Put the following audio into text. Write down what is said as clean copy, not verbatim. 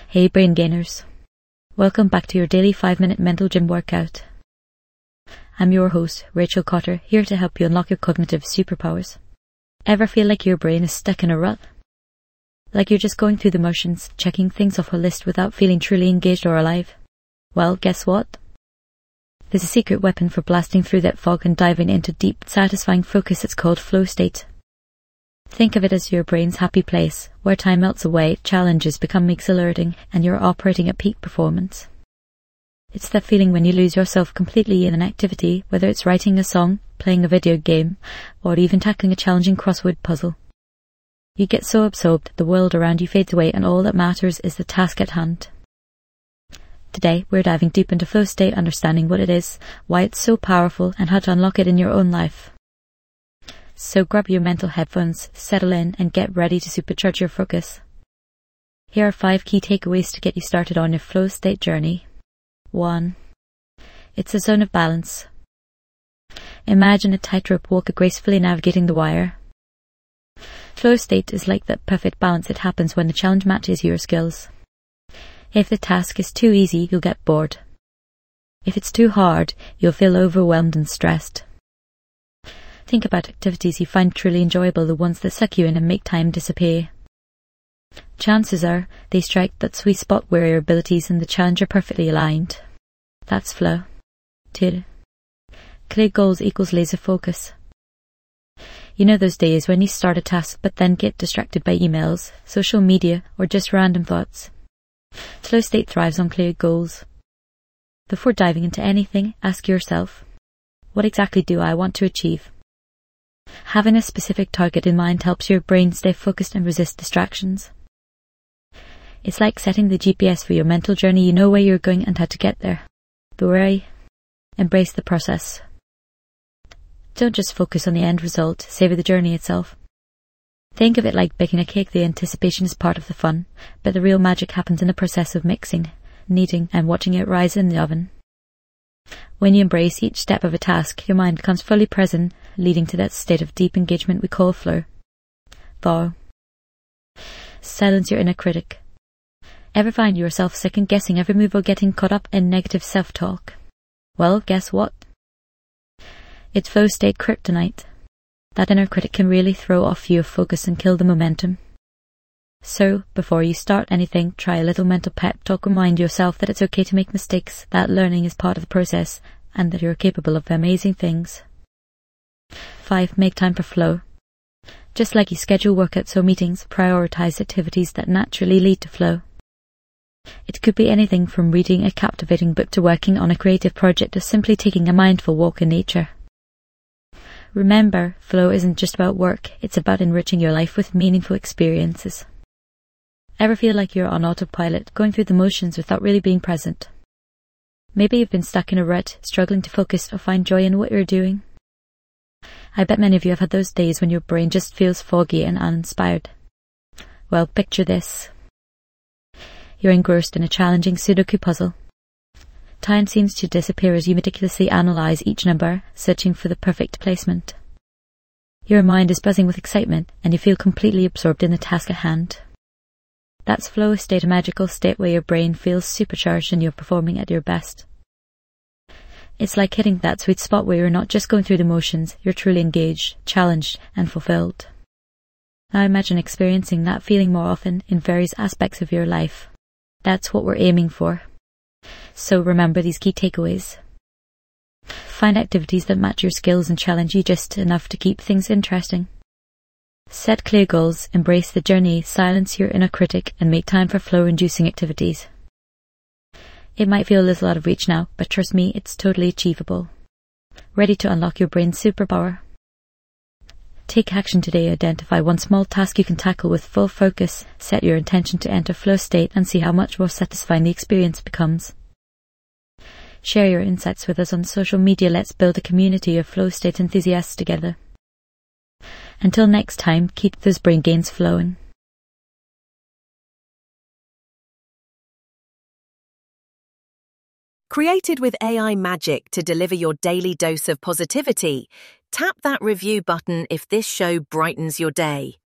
Hey brain gainers, welcome back to your daily 5-minute mental gym workout. I'm your host, Rachel Cotter, here to help you unlock your cognitive superpowers. Ever feel like your brain is stuck in a rut? Like you're just going through the motions, checking things off a list without feeling truly engaged or alive? Well, guess what? There's a secret weapon for blasting through that fog and diving into deep, satisfying focus. It's called flow state. Think of it as your brain's happy place, where time melts away, challenges become exhilarating, and you're operating at peak performance. It's that feeling when you lose yourself completely in an activity, whether it's writing a song, playing a video game, or even tackling a challenging crossword puzzle. You get so absorbed, the world around you fades away, and all that matters is the task at hand. Today, we're diving deep into flow state, understanding what it is, why it's so powerful, and how to unlock it in your own life. So grab your mental headphones, settle in, and get ready to supercharge your focus. Here are 5 key takeaways to get you started on your flow state journey. 1. It's a zone of balance. Imagine a tightrope walker gracefully navigating the wire. Flow state is like that perfect balance. It happens when the challenge matches your skills. If the task is too easy, you'll get bored. If it's too hard, you'll feel overwhelmed and stressed. Think about activities you find truly enjoyable, the ones that suck you in and make time disappear. Chances are they strike that sweet spot where your abilities and the challenge are perfectly aligned. That's flow. 2. Clear goals equals laser focus. You know those days when you start a task but then get distracted by emails, social media, or just random thoughts? Flow state thrives on clear goals. Before diving into anything, ask yourself, what exactly do I want to achieve? Having a specific target in mind helps your brain stay focused and resist distractions. It's like setting the GPS for your mental journey. You know where you're going and how to get there. Don't worry, embrace the process. Don't just focus on the end result, savor the journey itself. Think of it like baking a cake. The anticipation is part of the fun, but the real magic happens in the process of mixing, kneading, and watching it rise in the oven. When you embrace each step of a task, your mind becomes fully present, leading to that state of deep engagement we call flow. 4. Silence your inner critic. Ever find yourself second-guessing every move or getting caught up in negative self-talk? Well, guess what? It's flow state kryptonite. That inner critic can really throw off your focus and kill the momentum. So, before you start anything, try a little mental pep talk. Remind yourself that it's okay to make mistakes, that learning is part of the process, and that you're capable of amazing things. 5. Make time for flow. Just like you schedule workouts or meetings, prioritize activities that naturally lead to flow. It could be anything from reading a captivating book to working on a creative project or simply taking a mindful walk in nature. Remember, flow isn't just about work, it's about enriching your life with meaningful experiences. Ever feel like you're on autopilot, going through the motions without really being present? Maybe you've been stuck in a rut, struggling to focus or find joy in what you're doing. I bet many of you have had those days when your brain just feels foggy and uninspired. Well, picture this. You're engrossed in a challenging Sudoku puzzle. Time seems to disappear as you meticulously analyze each number, searching for the perfect placement. Your mind is buzzing with excitement, and you feel completely absorbed in the task at hand. That's flow state, a magical state where your brain feels supercharged and you're performing at your best. It's like hitting that sweet spot where you're not just going through the motions, you're truly engaged, challenged, and fulfilled. Now imagine experiencing that feeling more often in various aspects of your life. That's what we're aiming for. So remember these key takeaways. Find activities that match your skills and challenge you just enough to keep things interesting. Set clear goals, embrace the journey, silence your inner critic, and make time for flow-inducing activities. It might feel a little out of reach now, but trust me, it's totally achievable. Ready to unlock your brain's superpower? Take action today. Identify one small task you can tackle with full focus, set your intention to enter flow state, and see how much more satisfying the experience becomes. Share your insights with us on social media. Let's build a community of flow state enthusiasts together. Until next time, keep those brain gains flowing. Created with AI magic to deliver your daily dose of positivity, tap that review button if this show brightens your day.